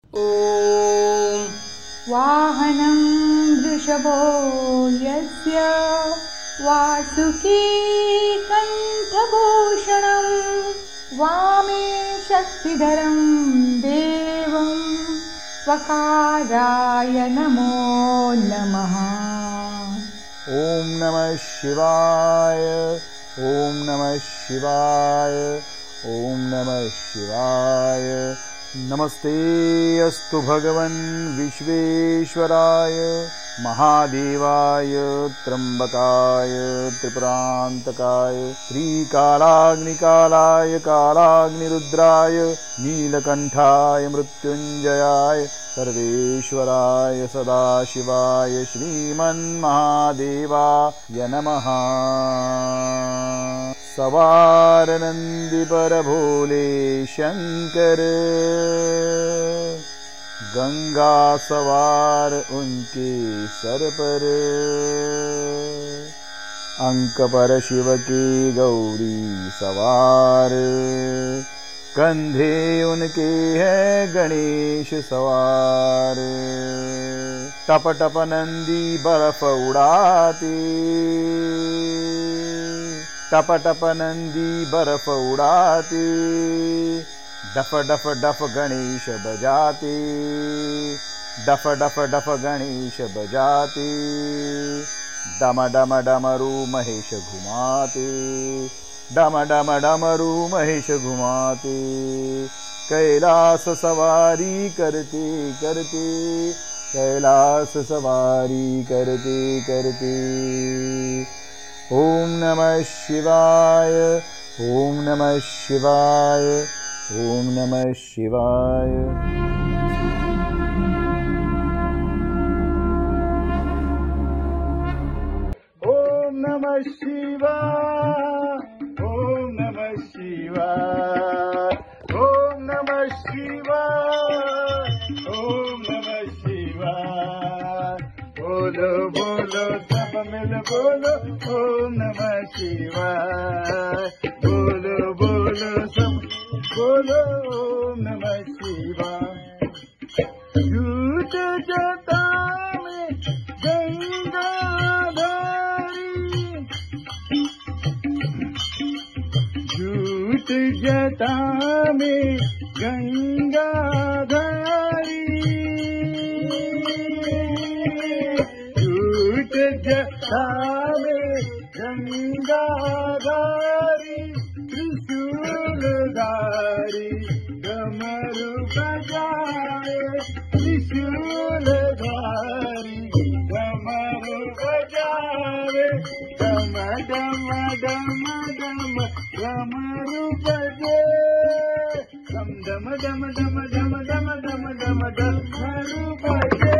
ॐ वाहनं वृषभो यस्य वासुकी कंठभूषणं वामे शक्तिधरं देवं स्वकाराय नमो नमः। ओम नमः शिवाय, ओम नमः शिवाय, ओम नमः शिवाय। नमस्ते अस्तु भगवन् विश्वेश्वराय महादेवाय त्र्यंबकाय त्रिपुरांतकाय त्रिकालाग्निकालाय कालाग्निरुद्राय नीलकंठाय मृत्युंजयाय सर्वेश्वराय सदाशिवाय श्रीमन्महादेवाय नमः। सवार नंदी पर भोले शंकर, गंगा सवार उनके सर पर, अंक पर शिव की गौरी सवार, कंधे उनके है गणेश सवार। टप टप नंदी बर्फ उड़ाते, टप टप नंदी बर्फ उड़ाते, डफ डफ डफ गणेश बजाते, डफ डफ डफ गणेश बजाते। डम डम डमरू महेश घुमाते, डम डम डमरू महेश घुमाते। कैलास सवारी करते करते, कैलास सवारी करते करते। ओम नमः शिवाय, ओम नमः शिवाय, ओम नमः शिवाय। ओम नमः शिवाय, ओम नमः शिवाय, ओम नमः शिवाय, ओम नमः शिवाय। बोलो बोलो सब मिल बोलो ओम नमः शिवाय। बोलो बोलो सब बोलो ओम नमः शिवाय। झूठ जटा में गंगाधारी, झूठ जटा में गंगाधारी, झूठ जटा में गंगाधारी। त्रिशूलधारी डमरू बजाए, त्रिशूलधारी डमरू बजाए। डम डम डम डम डमरू बजे, डम डम डम डम डम डम डम डम डमरू बजे।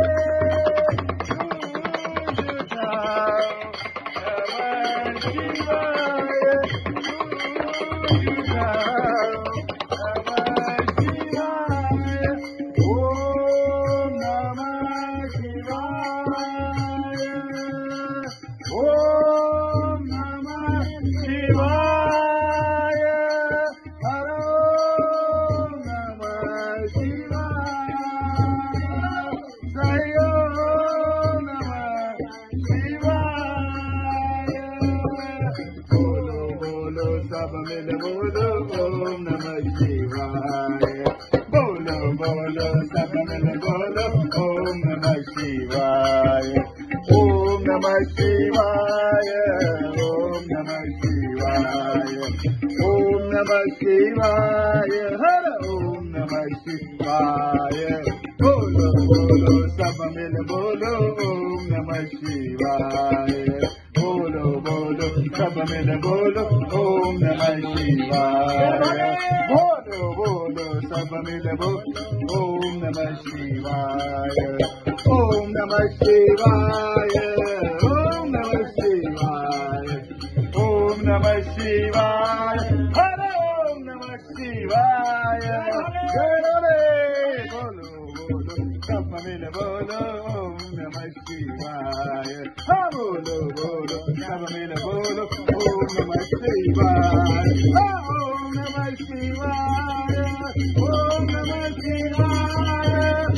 सब मिल बोलो ओम नमः शिवाय। बोलो बोलो सब मिल बोलो ओम नमः शिवाय। ओम नमः शिवाय, ओम नमः शिवाय, ओम नमः शिवाय, हर ओम नमः शिवाय। बोलो बोलो सब मिल बोलो ओम नमः शिवाय। बोलो बोलो सब मिल बोलो ओम नमः शिवाय। बोलो बोलो सब मिल बोलो ओम नमः शिवाय। ओम नमः शिवाय, ओम नमः शिवाय, ओम नमः शिवाय, हर ओम नमः शिवाय। बोलो बोलो सब मिल बोलो ओम नमः शिवाय। बोलो बोलो सब मिल बोलो ओम नमः शिवाय। ओम नमः शिवाय, ओम नमः शिवाय।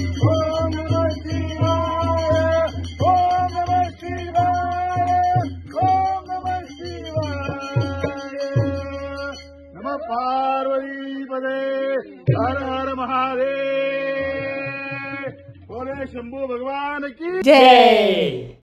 पदे हर हर महादेव। बोले शंभू भगवान की जय।